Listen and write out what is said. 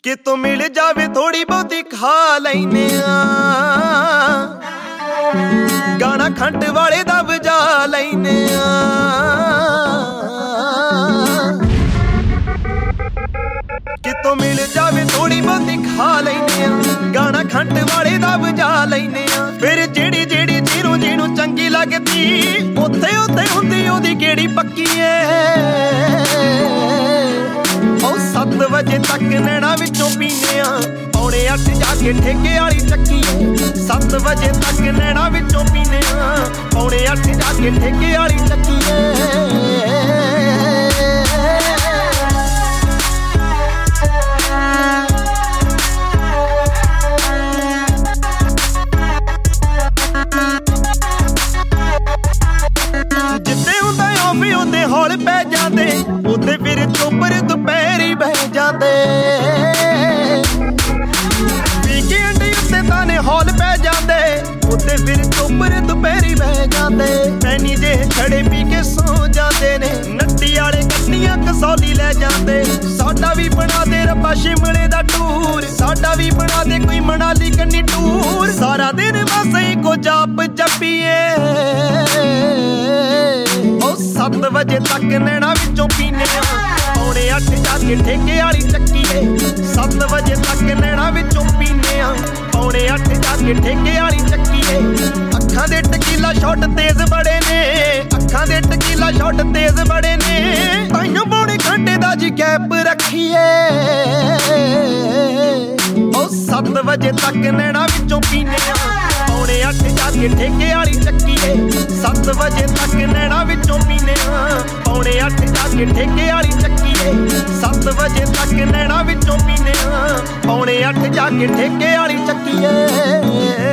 ਕਿਤੋਂ ਮਿਲ ਜਾਵੇ ਥੋੜੀ ਬਹੁਤੀ ਖਾ ਲੈਨੇ ਆ ਗਾਣਾ ਖੰਡ ਵਾਲੇ ਦਾ ਵਜਾ ਲੈਨੇ ਆ ਕਿਤੋਂ ਮਿਲ ਜਾਵੇ ਥੋੜੀ ਬਹੁਤੀ ਖਾ ਲੈਨੇ ਆ ਗਾਣਾ ਖੰਡ ਵਾਲੇ ਦਾ ਵਜਾ ਲੈਨੇ ਆ ਫਿਰ ਜਿਹੜੀ ਜਿਹੜੀ ਜਿਹਨੂੰ ਚੰਗੀ ਲੱਗਦੀ ਉੱਥੇ ਹੁੰਦੀ ਉਹਦੀ ਕਿਹੜੀ ਪੱਕੀ ਏ 7 ਵਜੇ ਤੱਕ ਨੈਣਾ ਵਿੱਚੋਂ ਪੀਨੇ ਆ ਪੌਣੇ 8 ਜਾ ਕੇ ਠੇਕੇ ਵਾਲੀ ਚੱਕੀ 7 ਵਜੇ ਤੱਕ ਨੈਣਾ ਵਿੱਚੋਂ ਪੀਨੇ ਆ ਪੌਣੇ 8 ਜਾ ਕੇ ਠੇਕੇ ਵਾਲੀ ਚੱਕੀ ਜਿੱਦੇ ਹੁੰਦਾ ਆਫੀ ਹੁੰਦੇ ਹੌਲ ਪੈ ਜਾਂਦੇ ਉੱਥੇ ਫਿਰ ਚੋਪਰ ਦੁਪਹਿਰੀ ਬਹਿ ਜਾਂਦੇ ਵੀਕਐਂਡ ਉੱਤੇ ਤਾਨੇ ਹੌਲ ਪੈ ਜਾਂਦੇ ਉੱਥੇ ਫਿਰ ਚੋਪਰ ਦੁਪਹਿਰੀ ਬਹਿ ਜਾਂਦੇ ਪੈਨੀ ਜੇ ਛੜੇ ਪੀ ਕੇ ਸੌ ਜਾਂਦੇ ਨੇ ਨੱਟੀ ਵਾਲੇ ਕੱਟੀਆਂ ਕਸੌਲੀ ਲੈ ਜਾਂਦੇ ਸਾਡਾ ਵੀ ਬਣਾ ਦੇ ਰੱਬਾ ਸ਼ਿਮਲੇ ਦਾ ਟੂਰ ਸਾਡਾ ਵੀ ਬਣਾ ਦੇ ਕੋਈ ਮਨਾਲੀ ਕੰਨੀ ਟੂਰ ਸਾਰਾ ਦਿਨ ਬਸ ਇੱਕੋ ਜਾਪ ਜਪੀਏ 7 ਵਜੇ ਤੱਕ ਨੈਣਾ ਵਿੱਚੋਂ ਪੀਨੇ ਆ ਪੌਣੇ 8 ਜਾ ਕੇ ਠੇਕੇ ਵਾਲੀ ਚੱਕੀ 7 ਵਜੇ ਤੱਕ ਨੈਣਾ ਵਿੱਚੋਂ ਪੀਨੇ ਆ ਪੌਣੇ 8 ਜਾ ਕੇ ਠੇਕੇ ਵਾਲੀ ਚੱਕੀ ਅੱਖਾਂ ਦੇ ਟਕੀਲਾ ਸ਼ਾਟ ਤੇਜ਼ ਬੜੇ ਨੇ ਅੱਖਾਂ ਦੇ ਟਕੀਲਾ ਸ਼ਾਟ ਤੇਜ਼ ਬੜੇ ਨੇ ਤਾਈਓ ਪੌਣੇ ਘੰਟੇ ਦਾ ਜੀ ਗੈਪ ਰੱਖੀਏ 7 ਵਜੇ ਤੱਕ ਨੈਣਾ ਵਿੱਚੋਂ ਪੀਨੇ ਆ ਪੌਣੇ 8 ਜਾ ਕੇ ਠੇਕੇ ਵਾਲੀ ਚੱਕੀ 7 ਵਜੇ ਤੱਕ ਨੈਣਾ ਵਿੱਚੋਂ ਪੀਨੇ ਆ ਪੌਣੇ 8 ਜਾ ਕੇ ਠੇਕੇ ਵਾਲੀ ਚੱਕੀ 7 ਵਜੇ ਤੱਕ ਨੈਣਾ ਵਿੱਚੋਂ ਪੀਨੇ ਆ ਪੌਣੇ 8 ਜਾ ਕੇ ਠੇਕੇ ਵਾਲੀ ਚੱਕੀ